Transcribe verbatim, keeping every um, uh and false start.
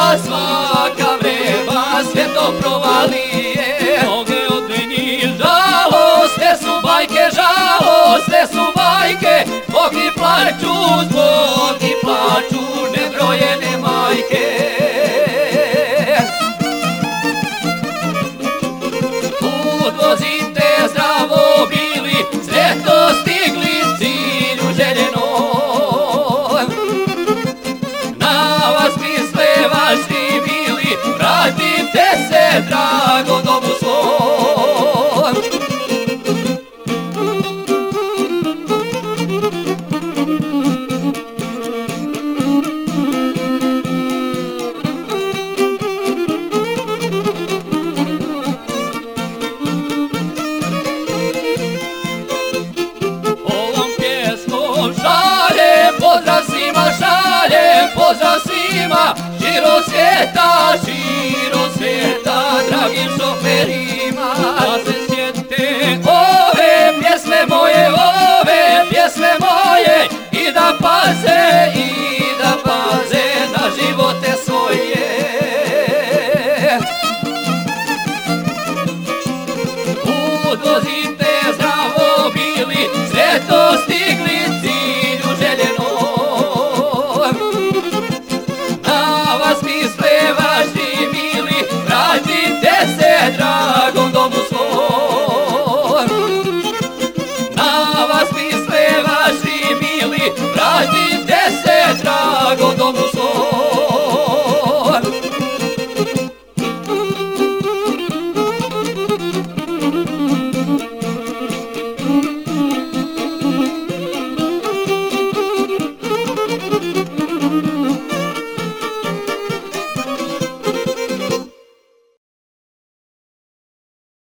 svaka vreba sve to provalije. Mnoge od njih žaloste su bajke, žaloste su bajke, mnogi plaču zbog i plaču nebrojene majke. Odvozite zdravo bili, sretno stigli cilju željenom. Na vas misle vaši bili, vratite se drago domu svom. Pozdrav svima šaljem, pozdrav svima, širo svijeta, širo svijeta, dragi šoferi.